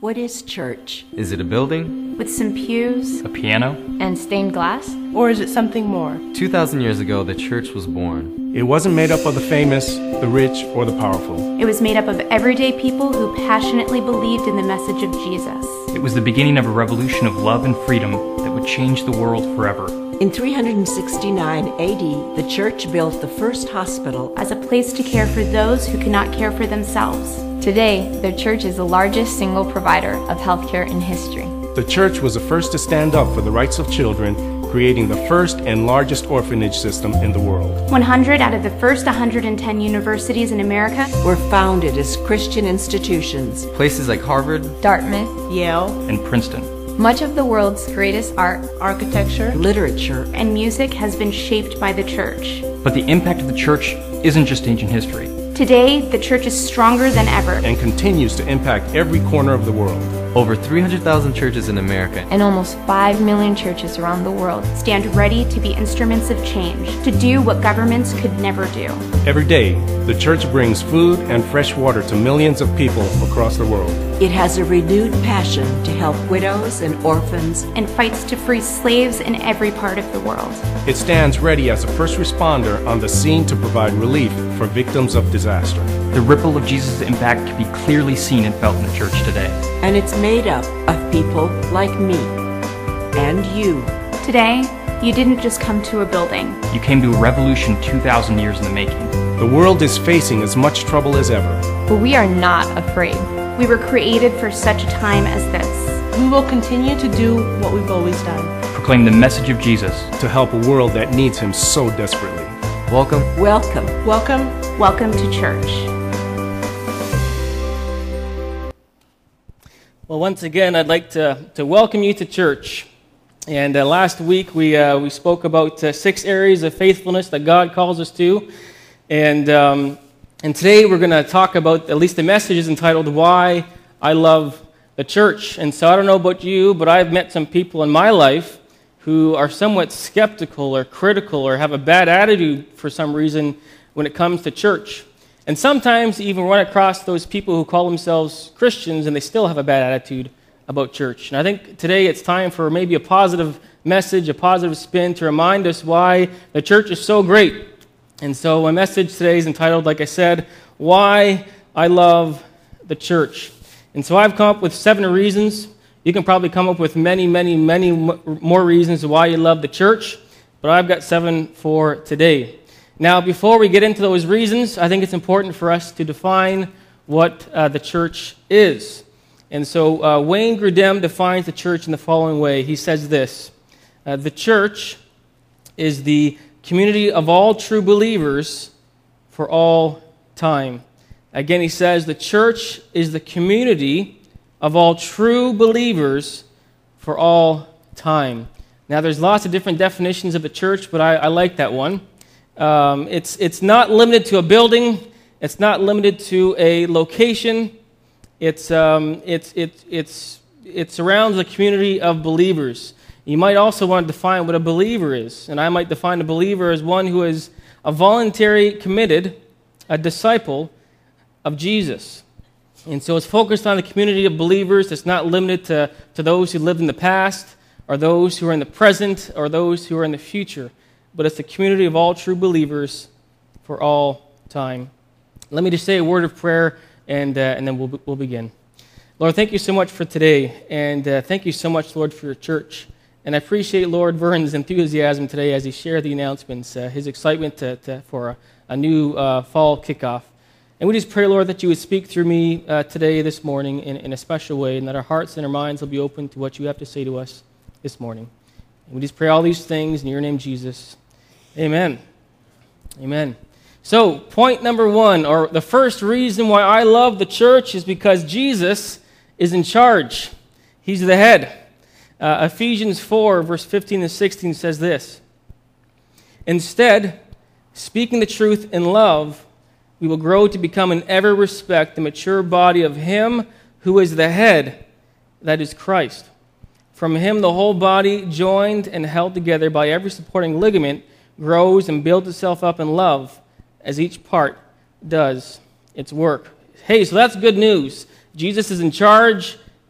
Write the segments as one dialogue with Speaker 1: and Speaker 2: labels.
Speaker 1: What is church?
Speaker 2: Is it a building?
Speaker 3: With some pews,
Speaker 4: a piano,
Speaker 3: and stained glass?
Speaker 5: Or is it something more?
Speaker 2: 2,000 years ago, the church was born.
Speaker 6: It wasn't made up of the famous, the rich, or the powerful.
Speaker 3: It was made up of everyday people who passionately believed in the message of Jesus.
Speaker 4: It was the beginning of a revolution of love and freedom that would change the world forever.
Speaker 1: In 369 AD, the church built the first hospital
Speaker 3: as a place to care for those who cannot care for themselves. Today, the church is the largest single provider of healthcare in history.
Speaker 6: The church was the first to stand up for the rights of children, creating the first and largest orphanage system in the world.
Speaker 3: 100 out of the first 110 universities in America
Speaker 1: were founded as Christian institutions.
Speaker 2: Places like Harvard,
Speaker 3: Dartmouth,
Speaker 5: Yale,
Speaker 4: and Princeton.
Speaker 3: Much of the world's greatest art,
Speaker 5: architecture,
Speaker 1: literature,
Speaker 3: and music has been shaped by the church.
Speaker 4: But the impact of the church isn't just ancient history.
Speaker 3: Today, the church is stronger than ever
Speaker 6: and continues to impact every corner of the world.
Speaker 2: Over 300,000 churches in America
Speaker 3: and almost 5 million churches around the world stand ready to be instruments of change, to do what governments could never do.
Speaker 6: Every day, the church brings food and fresh water to millions of people across the world.
Speaker 1: It has a renewed passion to help widows and orphans
Speaker 3: and fights to free slaves in every part of the world.
Speaker 6: It stands ready as a first responder on the scene to provide relief for victims of disaster.
Speaker 4: The ripple of Jesus' impact can be clearly seen and felt in the church today.
Speaker 1: And it's made up of people like me and you.
Speaker 3: Today, you didn't just come to a building.
Speaker 4: You came to a revolution 2,000 years in the making.
Speaker 6: The world is facing as much trouble as ever.
Speaker 3: But we are not afraid. We were created for such a time as this.
Speaker 5: We will continue to do what we've always done.
Speaker 4: Proclaim the message of Jesus.
Speaker 6: To help a world that needs him so desperately.
Speaker 2: Welcome.
Speaker 1: Welcome.
Speaker 5: Welcome.
Speaker 3: Welcome to church.
Speaker 7: Well, once again, I'd like to welcome you to church. And last week, we spoke about 6 areas of faithfulness that God calls us to. And today, we're going to talk about, at least the message is entitled, Why I Love the Church. And so I don't know about you, but I've met some people in my life who are somewhat skeptical or critical or have a bad attitude for some reason when it comes to church. And sometimes even run across those people who call themselves Christians and they still have a bad attitude about church. And I think today it's time for maybe a positive message, a positive spin to remind us why the church is so great. And so my message today is entitled, like I said, Why I Love the Church. And so I've come up with 7 reasons. You can probably come up with many, many, many more reasons why you love the church, but I've got 7 for today. Now, before we get into those reasons, I think it's important for us to define what the church is. And so Wayne Grudem defines the church in the following way. He says this, the church is the community of all true believers for all time. Again, he says the church is the community of all true believers for all time. Now, there's lots of different definitions of the church, but I like that one. It's not limited to a building. It's not limited to a location. It surrounds a community of believers. You might also want to define what a believer is, and I might define a believer as one who is a voluntary, committed, a disciple of Jesus. And so it's focused on the community of believers. It's not limited to those who lived in the past, or those who are in the present, or those who are in the future. But it's the community of all true believers for all time. Let me just say a word of prayer, and then we'll begin. Lord, thank you so much for today, and thank you so much, Lord, for your church. And I appreciate, Lord, Vern's enthusiasm today as he shared the announcements, his excitement for a new fall kickoff. And we just pray, Lord, that you would speak through me today, this morning, in a special way, and that our hearts and our minds will be open to what you have to say to us this morning. And we just pray all these things in your name, Jesus. Amen. Amen. So, point number 1, or the first reason why I love the church is because Jesus is in charge. He's the head. Ephesians 4, verse 15 and 16 says this, Instead, speaking the truth in love, we will grow to become in every respect the mature body of Him who is the head, that is Christ. From Him the whole body, joined and held together by every supporting ligament, grows and builds itself up in love as each part does its work. Hey, so that's good news. Jesus is in charge.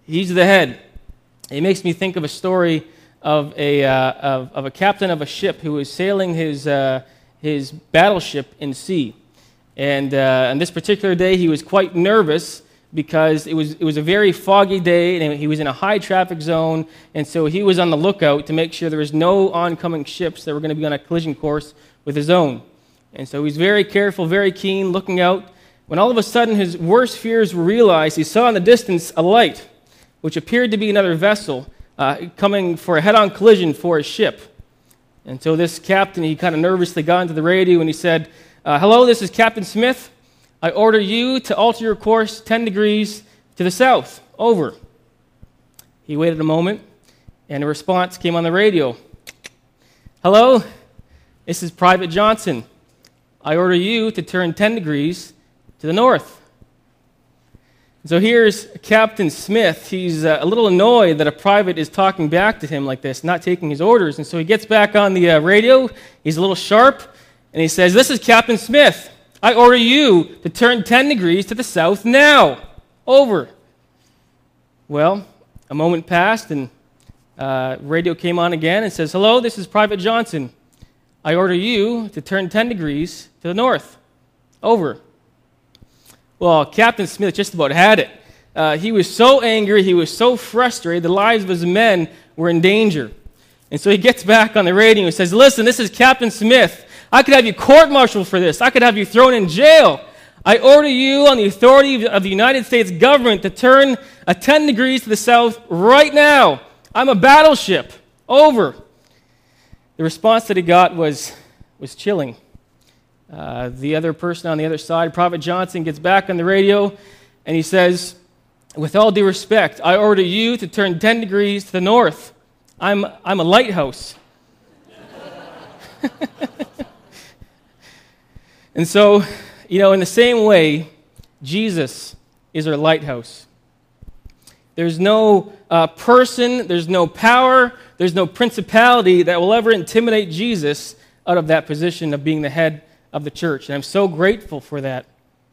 Speaker 7: He's the head. It makes me think of a story of a captain of a ship who was sailing his battleship in sea. And on this particular day, he was quite nervous because it was a very foggy day, and he was in a high traffic zone, and so he was on the lookout to make sure there was no oncoming ships that were going to be on a collision course with his own. And so he's very careful, very keen, looking out. When all of a sudden his worst fears were realized, he saw in the distance a light, which appeared to be another vessel coming for a head-on collision for his ship. And so this captain, he kind of nervously got into the radio and he said, "Hello, this is Captain Smith. I order you to alter your course 10 degrees to the south. Over." He waited a moment, and a response came on the radio. "Hello, this is Private Johnson. I order you to turn 10 degrees to the north." So here's Captain Smith. He's a little annoyed that a private is talking back to him like this, not taking his orders. And so he gets back on the radio. He's a little sharp, and he says, "This is Captain Smith. I order you to turn 10 degrees to the south now. Over." Well, a moment passed, and radio came on again and says, "Hello, this is Private Johnson. I order you to turn 10 degrees to the north. Over." Well, Captain Smith just about had it. He was so angry, he was so frustrated, the lives of his men were in danger. And so he gets back on the radio and says, "Listen, this is Captain Smith. I could have you court-martialed for this. I could have you thrown in jail. I order you on the authority of the United States government to turn 10 degrees to the south right now. I'm a battleship. Over." The response that he got was chilling. The other person on the other side, Private Johnson, gets back on the radio and he says, "With all due respect, I order you to turn 10 degrees to the north. I'm a lighthouse." And so, in the same way, Jesus is our lighthouse. There's no person, there's no power, there's no principality that will ever intimidate Jesus out of that position of being the head of the church. And I'm so grateful for that.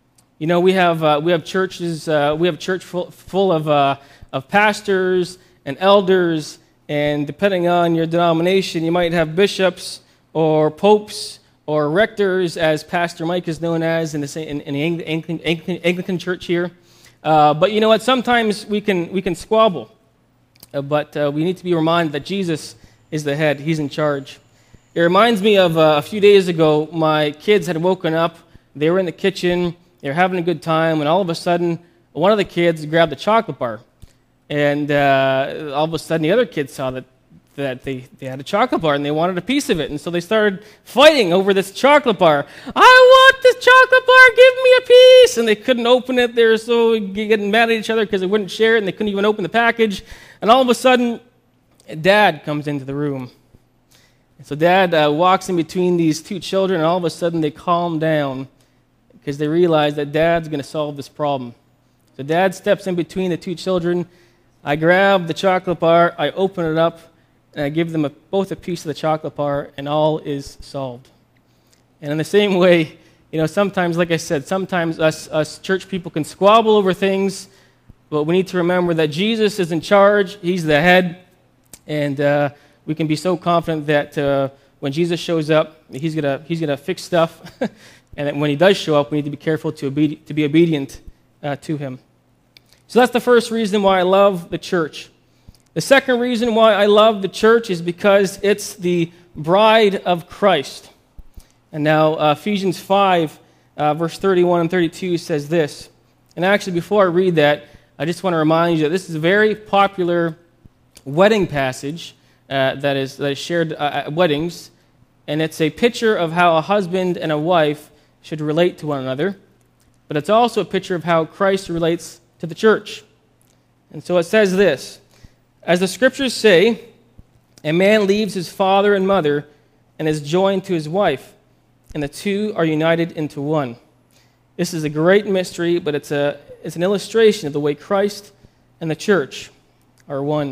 Speaker 7: We have churches, we have a church full of pastors and elders, and depending on your denomination, you might have bishops or popes or rectors, as Pastor Mike is known as in the Anglican church here. But you know what? Sometimes we can squabble, but we need to be reminded that Jesus is the head. He's in charge. It reminds me of a few days ago, my kids had woken up. They were in the kitchen. They were having a good time, and all of a sudden, one of the kids grabbed a chocolate bar. And all of a sudden, the other kids saw that they had a chocolate bar, and they wanted a piece of it. And so they started fighting over this chocolate bar. "I want this chocolate bar, give me a piece!" And they couldn't open it. They were so getting mad at each other because they wouldn't share it, and they couldn't even open the package. And all of a sudden, Dad comes into the room. And so Dad walks in between these two children, and all of a sudden they calm down because they realize that Dad's going to solve this problem. So Dad steps in between the two children. I grab the chocolate bar, I open it up, and I give them both a piece of the chocolate bar, and all is solved. And in the same way, sometimes, like I said, sometimes us church people can squabble over things, but we need to remember that Jesus is in charge. He's the head, and we can be so confident that when Jesus shows up, he's gonna fix stuff, and that when he does show up, we need to be careful to be obedient to him. So that's the first reason why I love the church. The second reason why I love the church is because it's the bride of Christ. And now Ephesians 5, verse 31 and 32 says this. And actually, before I read that, I just want to remind you that this is a very popular wedding passage that is shared at weddings, and it's a picture of how a husband and a wife should relate to one another, but it's also a picture of how Christ relates to the church. And so it says this: "As the scriptures say, a man leaves his father and mother and is joined to his wife, and the two are united into one." This is a great mystery, but it's an illustration of the way Christ and the church are one.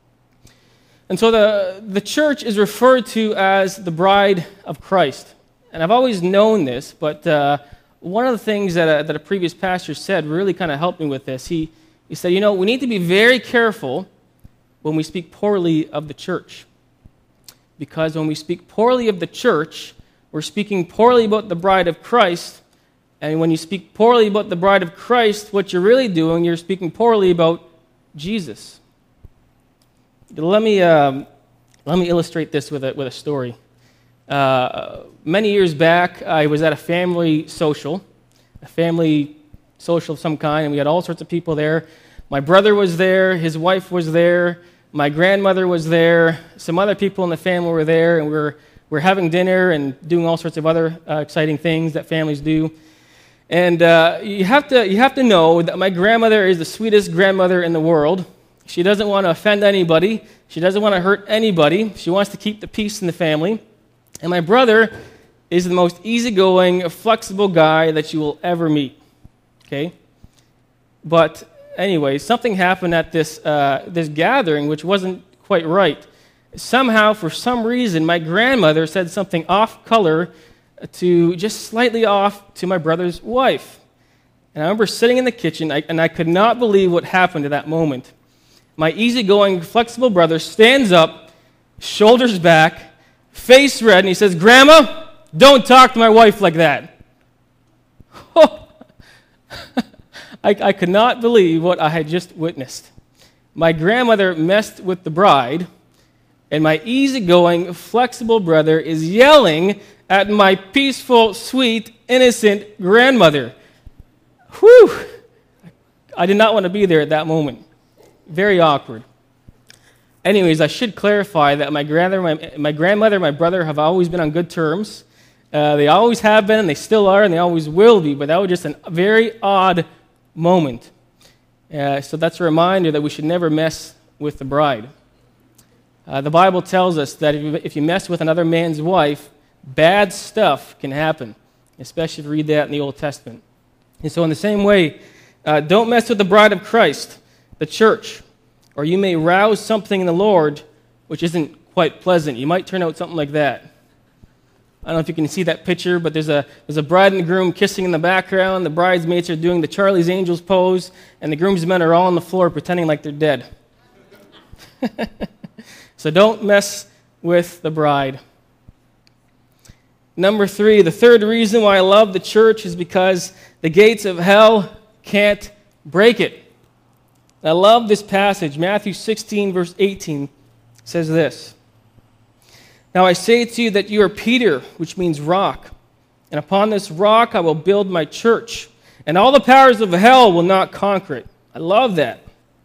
Speaker 7: And so the church is referred to as the bride of Christ. And I've always known this, but one of the things that a previous pastor said really kind of helped me with this. He He said, we need to be very careful when we speak poorly of the church. Because when we speak poorly of the church, we're speaking poorly about the bride of Christ. And when you speak poorly about the bride of Christ, what you're really doing, you're speaking poorly about Jesus. Let me illustrate this with a story. Many years back, I was at a family social of some kind, and we had all sorts of people there. My brother was there, his wife was there, my grandmother was there, some other people in the family were there, and we're having dinner and doing all sorts of other exciting things that families do. And you have to know that my grandmother is the sweetest grandmother in the world. She doesn't want to offend anybody. She doesn't want to hurt anybody. She wants to keep the peace in the family. And my brother is the most easygoing, flexible guy that you will ever meet. Okay? But anyway, something happened at this gathering which wasn't quite right. Somehow, for some reason, my grandmother said something off color just slightly off to my brother's wife. And I remember sitting in the kitchen, and I could not believe what happened at that moment. My easygoing, flexible brother stands up, shoulders back, face red, and he says, "Grandma, don't talk to my wife like that." I could not believe what I had just witnessed. My grandmother messed with the bride, and my easygoing, flexible brother is yelling at my peaceful, sweet, innocent grandmother. Whew! I did not want to be there at that moment. Very awkward. Anyways, I should clarify that my grandmother and my brother have always been on good terms. They always have been, and they still are, and they always will be, but that was just a very odd moment. So that's a reminder that we should never mess with the bride. The Bible tells us that if you mess with another man's wife, bad stuff can happen, especially if you read that in the Old Testament. And so in the same way, don't mess with the bride of Christ, the church, or you may rouse something in the Lord which isn't quite pleasant. You might turn out something like that. I don't know if you can see that picture, but there's a bride and groom kissing in the background. The bridesmaids are doing the Charlie's Angels pose, and the groomsmen are all on the floor pretending like they're dead. So don't mess with the bride. Number 3, the third reason why I love the church is because the gates of hell can't break it. I love this passage. Matthew 16, verse 18 says this. "Now I say to you that you are Peter," which means rock, "and upon this rock I will build my church, and all the powers of hell will not conquer it." I love that.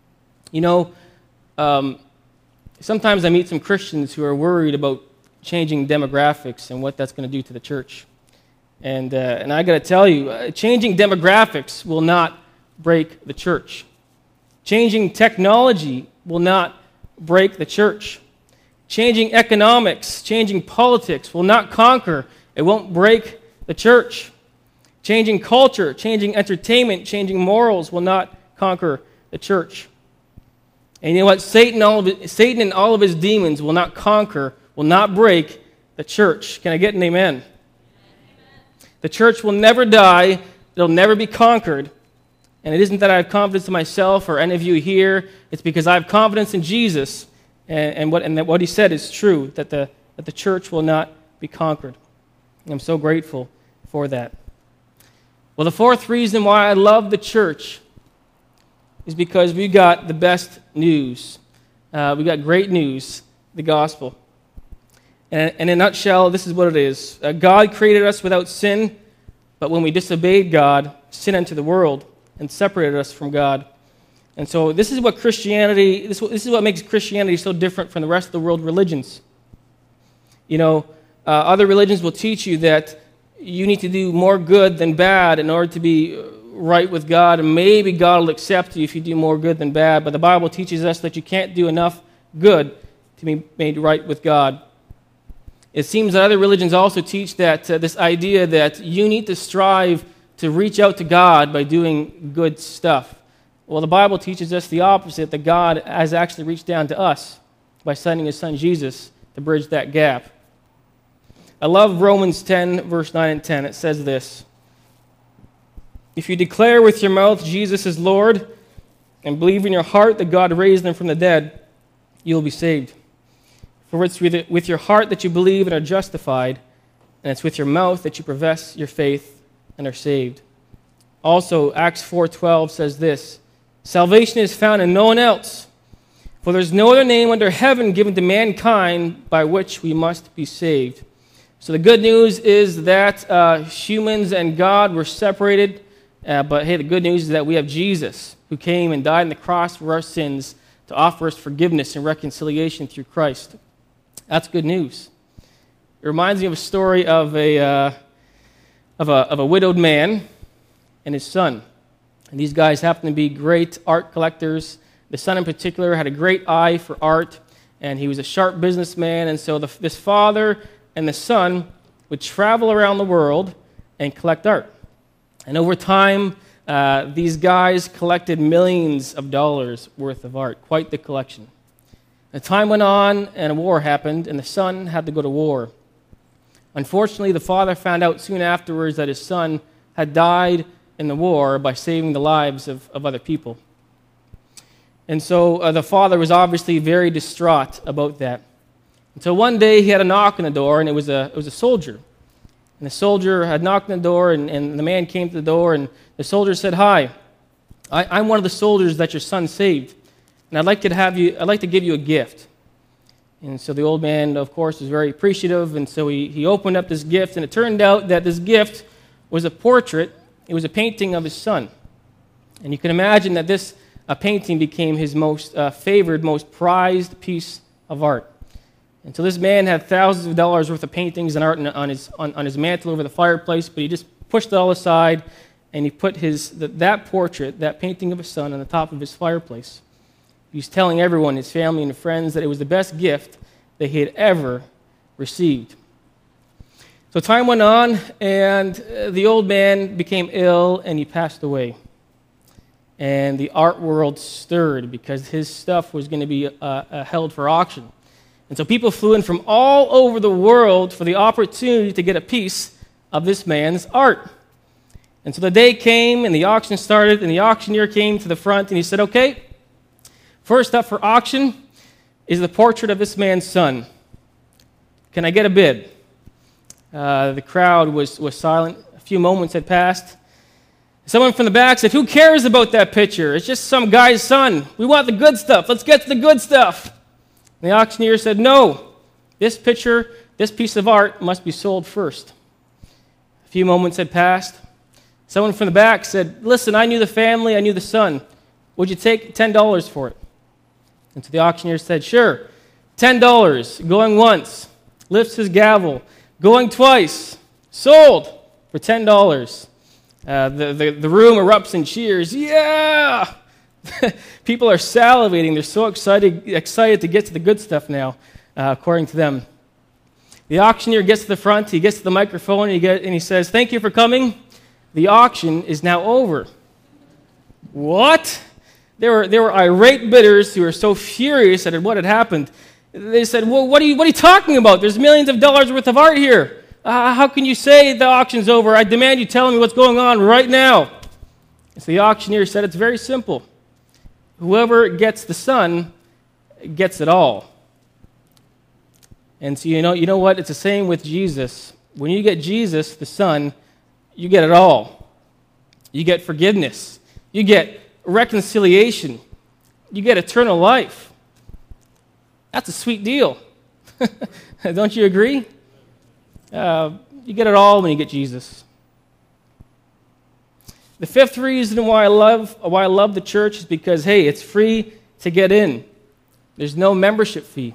Speaker 7: Sometimes I meet some Christians who are worried about changing demographics and what that's going to do to the church. And I got to tell you, changing demographics will not break the church. Changing technology will not break the church. Changing economics, changing politics will not conquer. It won't break the church. Changing culture, changing entertainment, changing morals will not conquer the church. And you know what? Satan and all of his demons will not conquer, will not break the church. Can I get an amen? Amen. The church will never die. It'll never be conquered. And it isn't that I have confidence in myself or any of you here. It's because I have confidence in Jesus, and what he said is true, that the church will not be conquered. And I'm so grateful for that. Well, the fourth reason why I love the church is because we got the best news. We got great news, the gospel. And in a nutshell, this is what it is. God created us without sin, but when we disobeyed God, sin entered the world and separated us from God. And so this is what Christianity, this is what makes Christianity so different from the rest of the world religions. Other religions will teach you that you need to do more good than bad in order to be right with God, and maybe God will accept you if you do more good than bad. But the Bible teaches us that you can't do enough good to be made right with God. It seems that other religions also teach that this idea that you need to strive to reach out to God by doing good stuff. Well, the Bible teaches us the opposite, that God has actually reached down to us by sending his son Jesus to bridge that gap. I love Romans 10, verse 9 and 10. It says this: "If you declare with your mouth Jesus is Lord, and believe in your heart that God raised him from the dead, you will be saved. For it's with your heart that you believe and are justified, and it's with your mouth that you profess your faith and are saved. Also, Acts 4:12 says this, salvation is found in no one else, for there's no other name under heaven given to mankind by which we must be saved. So the good news is that humans and God were separated, but hey, the good news is that we have Jesus, who came and died on the cross for our sins to offer us forgiveness and reconciliation through Christ. That's good news. It reminds me of a story of a widowed man and his son. And these guys happen to be great art collectors. The son in particular had a great eye for art, and he was a sharp businessman. And so this father and the son would travel around the world and collect art. And over time, these guys collected millions of dollars worth of art, quite the collection. The time went on, and a war happened, and the son had to go to war. Unfortunately, the father found out soon afterwards that his son had died in the war by saving the lives of other people. And so the father was obviously very distraught about that. Until one day he had a knock on the door, and it was a soldier. And the soldier had knocked on the door, and the man came to the door, and the soldier said, "Hi, I'm one of the soldiers that your son saved, and I'd like to give you a gift." And so the old man, of course, was very appreciative, and so he opened up this gift, and it turned out that this gift was a portrait. It was a painting of his son. And you can imagine that this painting became his most favored, most prized piece of art. And so this man had thousands of dollars worth of paintings and art on his mantle over the fireplace, but he just pushed it all aside, and he put that portrait, that painting of his son, on the top of his fireplace. He was telling everyone, his family and friends, that it was the best gift that he had ever received. So time went on, and the old man became ill, and he passed away. And the art world stirred because his stuff was going to be held for auction. And so people flew in from all over the world for the opportunity to get a piece of this man's art. And so the day came, and the auction started, and the auctioneer came to the front, and he said, "Okay, first up for auction is the portrait of this man's son. Can I get a bid?" The crowd was silent. A few moments had passed. Someone from the back said, "Who cares about that picture? It's just some guy's son. We want the good stuff. Let's get to the good stuff." And the auctioneer said, "No, this picture, this piece of art must be sold first." A few moments had passed. Someone from the back said, "Listen, I knew the family, I knew the son. Would you take $10 for it?" And so the auctioneer said, "Sure, $10, going once," lifts his gavel, going twice, sold for $10. The room erupts in cheers. Yeah! People are salivating. They're so excited to get to the good stuff now, according to them. The auctioneer gets to the front. He gets to the microphone, and he says, "Thank you for coming. The auction is now over." What? There were irate bidders who were so furious at what had happened. They said, "Well, what are you talking about? There's millions of dollars worth of art here. How can you say the auction's over? I demand you tell me what's going on right now." And so the auctioneer said, "It's very simple. Whoever gets the son gets it all." And so you know what? It's the same with Jesus. When you get Jesus, the Son, you get it all. You get forgiveness. You get reconciliation. You get eternal life. That's a sweet deal. Don't you agree? You get it all when you get Jesus. The fifth reason why I love the church is because, hey, it's free to get in. There's no membership fee.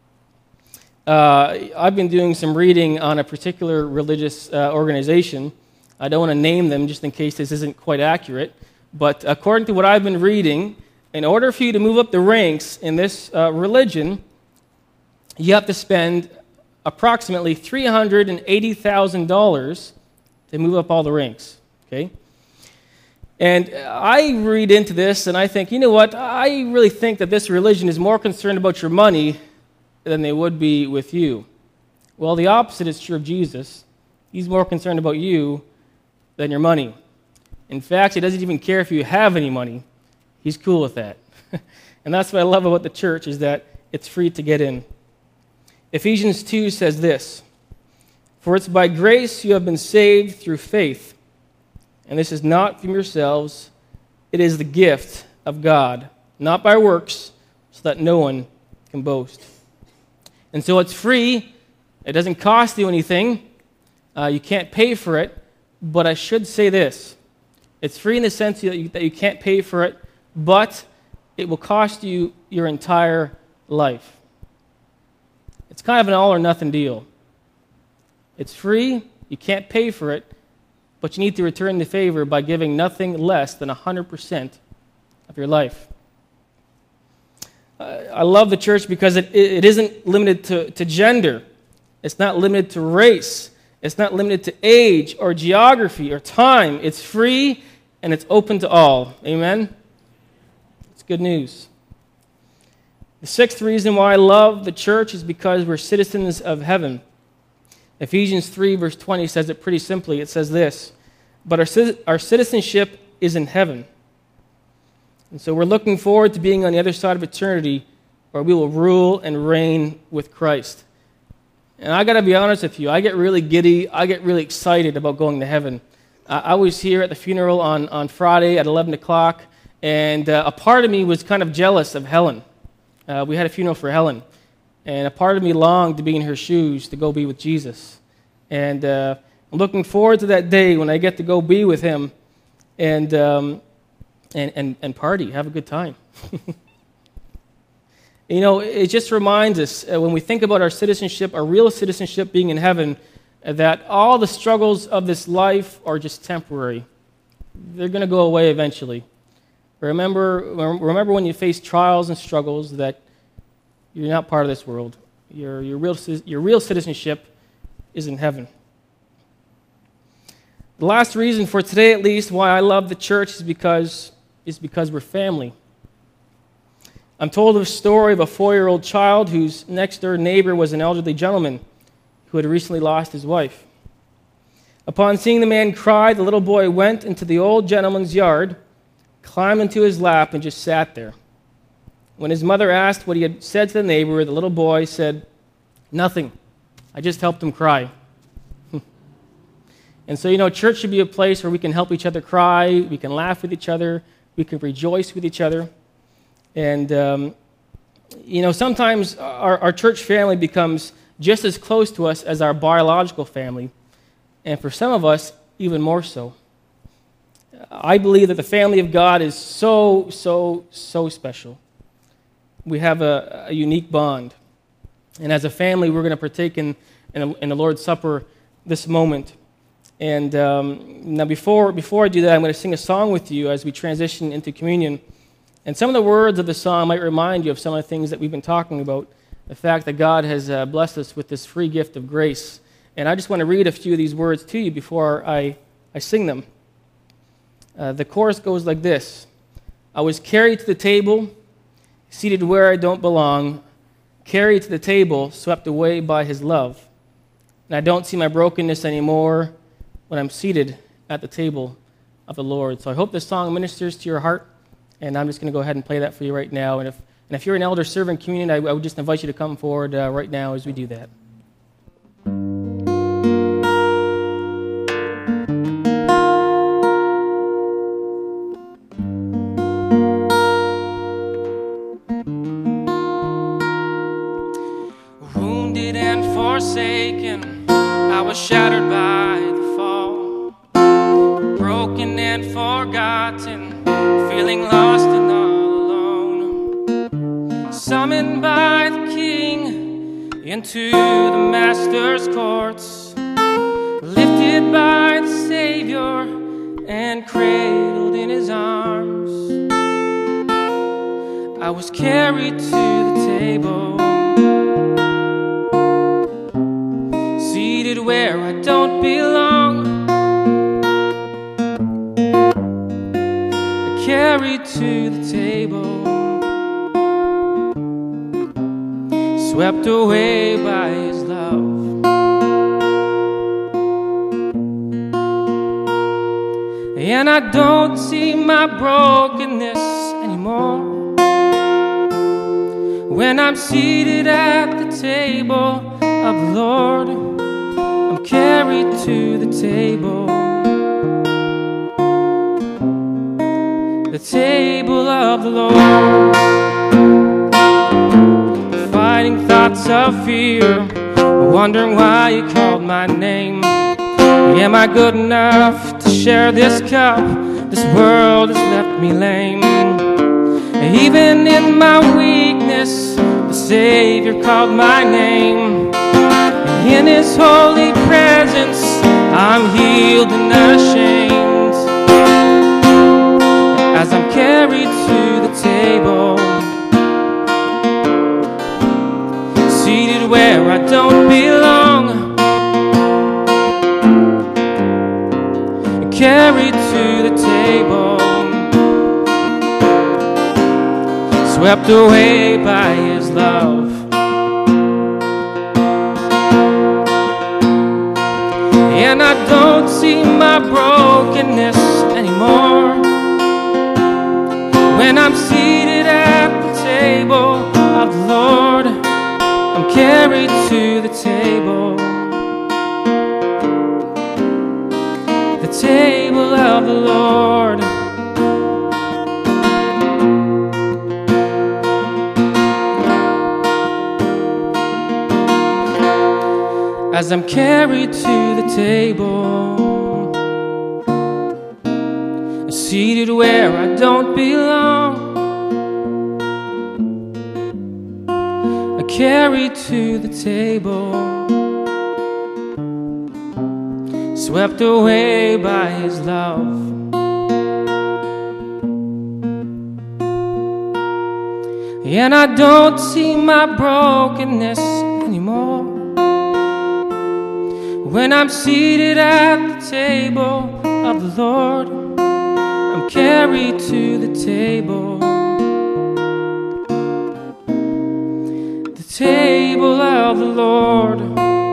Speaker 7: I've been doing some reading on a particular religious organization. I don't want to name them just in case this isn't quite accurate. But according to what I've been reading, in order for you to move up the ranks in this religion, you have to spend approximately $380,000 to move up all the ranks. Okay? And I read into this and I think, you know what? I really think that this religion is more concerned about your money than they would be with you. Well, the opposite is true of Jesus. He's more concerned about you than your money. In fact, he doesn't even care if you have any money. He's cool with that. And that's what I love about the church, is that it's free to get in. Ephesians 2 says this, "For it's by grace you have been saved through faith, and this is not from yourselves, it is the gift of God, not by works, so that no one can boast." And so it's free. It doesn't cost you anything. You can't pay for it. But I should say this. It's free in the sense that you can't pay for it, but it will cost you your entire life. It's kind of an all or nothing deal. It's free. You can't pay for it, but you need to return the favor by giving nothing less than 100% of your life. I love the church because it isn't limited to gender. It's not limited to race. It's not limited to age or geography or time. It's free and it's open to all. Amen? It's good news. The sixth reason why I love the church is because we're citizens of heaven. Ephesians 3 verse 20 says it pretty simply. It says this, "But our citizenship is in heaven." And so we're looking forward to being on the other side of eternity, where we will rule and reign with Christ. And I got to be honest with you, I get really giddy, I get really excited about going to heaven. I was here at the funeral on Friday at 11 o'clock, and a part of me was kind of jealous of Helen. We had a funeral for Helen, and a part of me longed to be in her shoes to go be with Jesus. And I'm looking forward to that day when I get to go be with him and party, have a good time. You know, it just reminds us, when we think about our citizenship, our real citizenship being in heaven, that all the struggles of this life are just temporary. They're going to go away eventually. Remember when you face trials and struggles that you're not part of this world. Your real citizenship is in heaven. The last reason for today, at least, why I love the church is because we're family. I'm told of a story of a 4-year-old child whose next-door neighbor was an elderly gentleman who had recently lost his wife. Upon seeing the man cry, the little boy went into the old gentleman's yard, climbed into his lap, and just sat there. When his mother asked what he had said to the neighbor, the little boy said, "Nothing. I just helped him cry." And so, you know, church should be a place where we can help each other cry, we can laugh with each other, we can rejoice with each other. And, you know, sometimes our church family becomes just as close to us as our biological family, and for some of us, even more so. I believe that the family of God is so special. We have a unique bond. And as a family, we're going to partake in the Lord's Supper this moment. And now before I do that, I'm going to sing a song with you as we transition into communion. And some of the words of the song might remind you of some of the things that we've been talking about, the fact that God has blessed us with this free gift of grace. And I just want to read a few of these words to you before I sing them. The chorus goes like this: "I was carried to the table, seated where I don't belong, carried to the table, swept away by his love. And I don't see my brokenness anymore when I'm seated at the table of the Lord." So I hope this song ministers to your heart, and I'm just going to go ahead and play that for you right now. And if you're an elder serving communion, I would just invite you to come forward right now as we do that.
Speaker 8: Wounded and forsaken, I was shattered by the fall, broken and forgotten, feeling lost and all alone. Summoned by the King into the Master's courts, lifted by the Savior and cradled in his arms. I was carried to the table, seated where I don't belong, carried to the table, swept away by his love. And I don't see my brokenness anymore When I'm seated at the table of the Lord, I'm carried to the table. The table of the Lord. Fighting thoughts of fear, wondering why you called my name. Am I good enough to share this cup? This world has left me lame. Even in my weakness, the Savior called my name. And in His holy presence, I'm healed and ashamed. As I'm carried to the table, seated where I don't belong, carried to the table, swept away by His love. And I don't see my brokenness anymore. When I'm seated at the table of the Lord, I'm carried to the table. The table of the Lord. As I'm carried to the table, seated where I don't belong, I carried to the table, swept away by His love. And I don't see my brokenness anymore. When I'm seated at the table of the Lord, I'm carried to the table. The table of the Lord.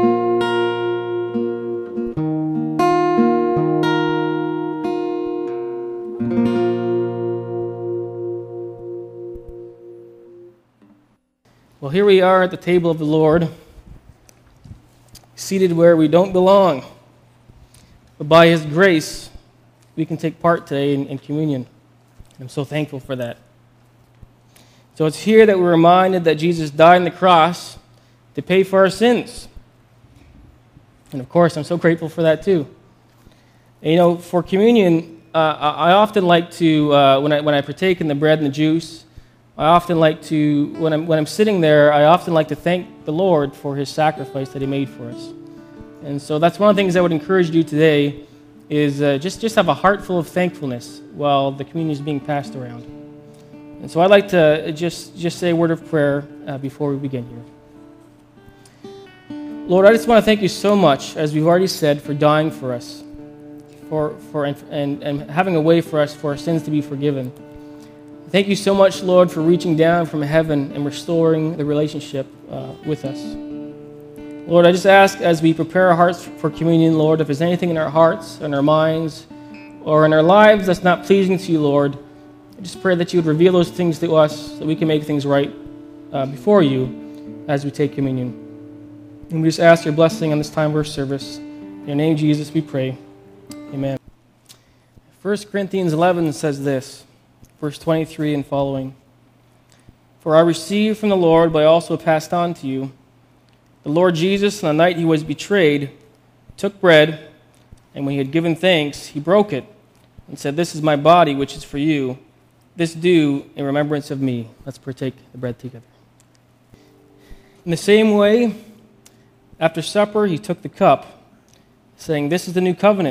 Speaker 7: Well, here we are at the table of the Lord, seated where we don't belong. But by His grace, we can take part today in communion. I'm so thankful for that. So it's here that we're reminded that Jesus died on the cross to pay for our sins. And of course, I'm so grateful for that too. And, you know, for communion, I often like to, when I partake in the bread and the juice, I often like to, when I'm sitting there, I often like to thank the Lord for His sacrifice that He made for us. And so that's one of the things I would encourage you to do today is just have a heart full of thankfulness while the communion is being passed around. And so I'd like to just say a word of prayer before we begin here. Lord, I just want to thank You so much, as we've already said, for dying for us, and having a way for us for our sins to be forgiven. Thank You so much, Lord, for reaching down from heaven and restoring the relationship with us. Lord, I just ask as we prepare our hearts for communion, Lord, if there's anything in our hearts, in our minds, or in our lives that's not pleasing to You, Lord, I just pray that You would reveal those things to us so that we can make things right before You as we take communion. And we just ask Your blessing on this time of our service. In Your name, Jesus, we pray. Amen. 1 Corinthians 11 says this, verse 23 and following. For I received from the Lord what I also passed on to you. The Lord Jesus, on the night He was betrayed, took bread, and when He had given thanks, He broke it and said, "This is my body, which is for you. This do in remembrance of me." Let's partake the bread together. In the same way, after supper, He took the cup, saying, This cup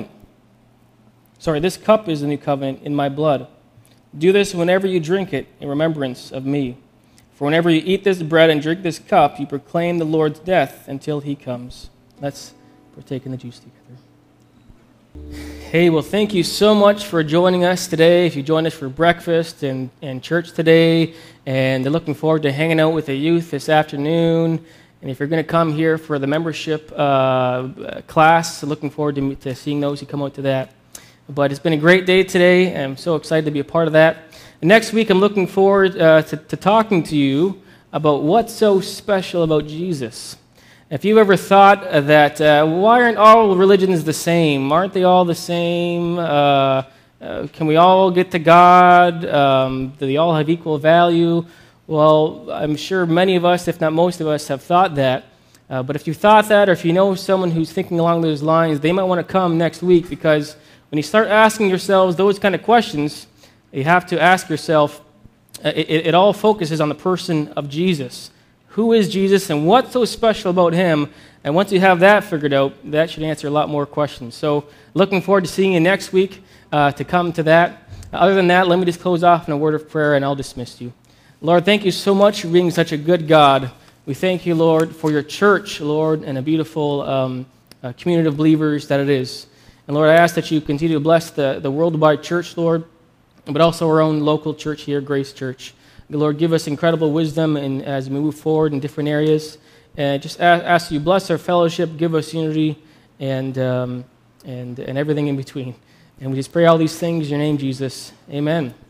Speaker 7: is the new covenant in my blood. Do this whenever you drink it in remembrance of me. For whenever you eat this bread and drink this cup, you proclaim the Lord's death until He comes. Let's partake in the juice together. Hey, well, thank you so much for joining us today. If you joined us for breakfast and church today, and they're looking forward to hanging out with the youth this afternoon. And if you're going to come here for the membership class, looking forward to seeing those who come out to that. But it's been a great day today, and I'm so excited to be a part of that. And next week, I'm looking forward to talking to you about what's so special about Jesus. If you've ever thought that, why aren't all religions the same? Aren't they all the same? Can we all get to God? Do they all have equal value? Well, I'm sure many of us, if not most of us, have thought that. But if you thought that, or if you know someone who's thinking along those lines, they might want to come next week, because when you start asking yourselves those kind of questions, you have to ask yourself, it all focuses on the person of Jesus. Who is Jesus and what's so special about him? And once you have that figured out, that should answer a lot more questions. So looking forward to seeing you next week to come to that. Other than that, let me just close off in a word of prayer and I'll dismiss you. Lord, thank you so much for being such a good God. We thank you, Lord, for your church, Lord, and a beautiful community of believers that it is. And Lord, I ask that you continue to bless the worldwide church, Lord, but also our own local church here, Grace Church. Lord, give us incredible wisdom as we move forward in different areas. And just ask you bless our fellowship, give us unity, and everything in between. And we just pray all these things in your name, Jesus. Amen.